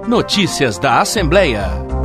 Notícias da Assembleia.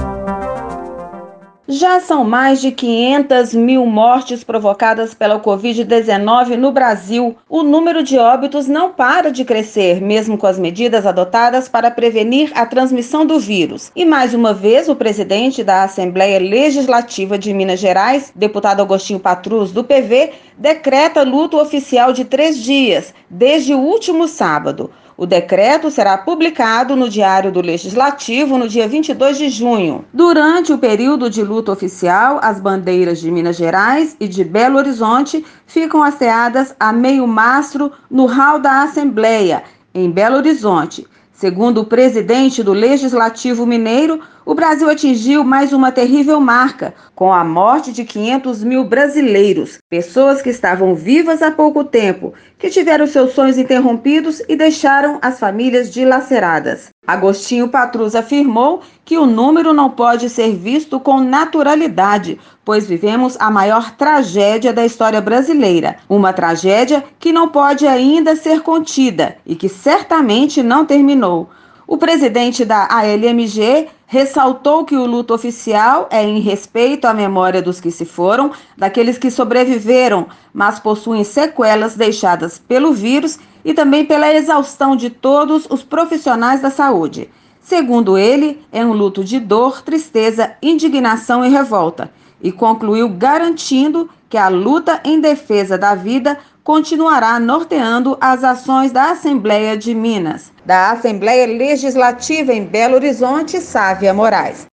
Já são mais de 500 mil mortes provocadas pela Covid-19 no Brasil. O número de óbitos não para de crescer, mesmo com as medidas adotadas para prevenir a transmissão do vírus. E mais uma vez, o presidente da Assembleia Legislativa de Minas Gerais, deputado Agostinho Patrus, do PV, decreta luto oficial de 3 dias, desde o último sábado. O decreto será publicado no Diário do Legislativo no dia 22 de junho. Durante o período de luto oficial, as bandeiras de Minas Gerais e de Belo Horizonte ficam hasteadas a meio mastro no hall da Assembleia, em Belo Horizonte. Segundo o presidente do Legislativo Mineiro, o Brasil atingiu mais uma terrível marca, com a morte de 500 mil brasileiros, pessoas que estavam vivas há pouco tempo, que tiveram seus sonhos interrompidos e deixaram as famílias dilaceradas. Agostinho Patrus afirmou que o número não pode ser visto com naturalidade, pois vivemos a maior tragédia da história brasileira, uma tragédia que não pode ainda ser contida e que certamente não terminou. O presidente da ALMG ressaltou que o luto oficial é em respeito à memória dos que se foram, daqueles que sobreviveram, mas possuem sequelas deixadas pelo vírus e também pela exaustão de todos os profissionais da saúde. Segundo ele, é um luto de dor, tristeza, indignação e revolta, e concluiu garantindo que a luta em defesa da vida continuará norteando as ações da Assembleia de Minas. Da Assembleia Legislativa em Belo Horizonte, Sávia Moraes.